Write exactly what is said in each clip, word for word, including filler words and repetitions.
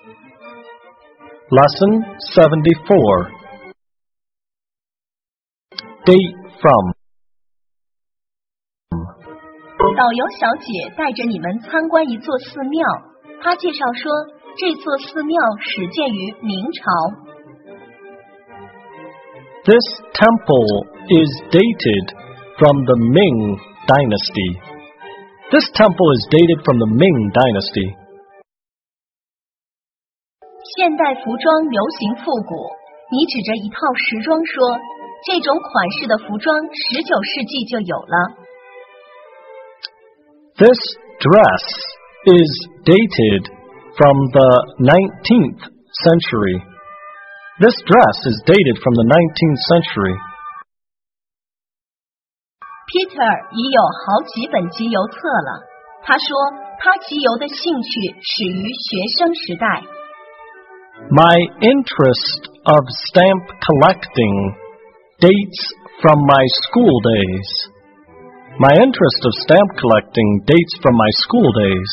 Lesson seventy-four. Date from. 导游小姐带着你们参观一座寺庙，她介绍说，这座寺庙始建于明朝。 This temple is dated from the Ming Dynasty. This temple is dated from the Ming Dynasty. 现代服装流行复古，你指着一套时装说，这种款式的服装十九世纪就有了。 This dress is dated from the nineteenth century. This dress is dated from the nineteenth century. Peter 已有好几本集邮册了，他说他集邮的兴趣始于学生时代。 My interest of stamp collecting dates from my school days. My interest of stamp collecting dates from my school days.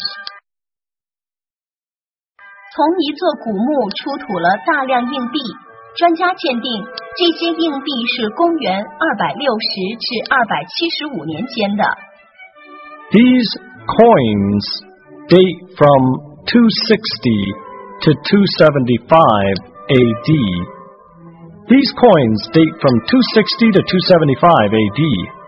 从一座古墓出土了大量硬币，专家鉴定这些硬币是公元二百六十至二百七十五年间的。 These coins date from two sixty to two seventy-five A D. These coins date from two sixty to two seventy-five A D.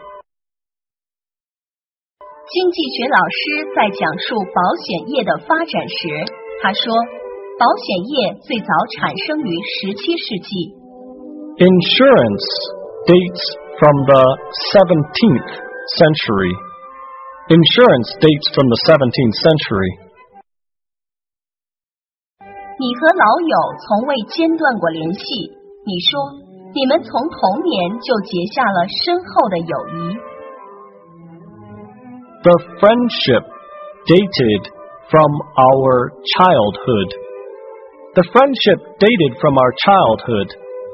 经济学老师在讲述保险业的发展时，他说，保险业最早产生于十七世纪。 Insurance dates from the seventeenth century. Insurance dates from the seventeenth century. 你和老友从未间断过联系，你说，你们从童年就结下了深厚的友谊。 The friendship dated from our childhood. The friendship dated from our childhood.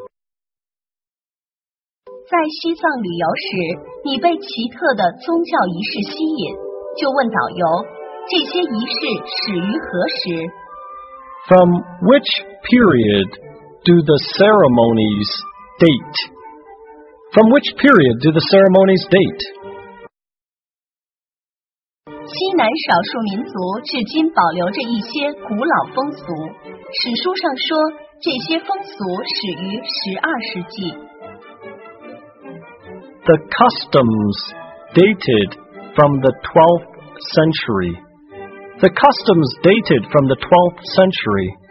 在西藏旅游时，你被奇特的宗教仪式吸引，就问导游，这些仪式始于何时？ From which period do the ceremonies date? From which period do the ceremonies date? 西南少数民族至今保留着一些古老风俗，史书上说这些风俗始于十二世纪。 The customs dated from the twelfth century. The customs dated from the twelfth century.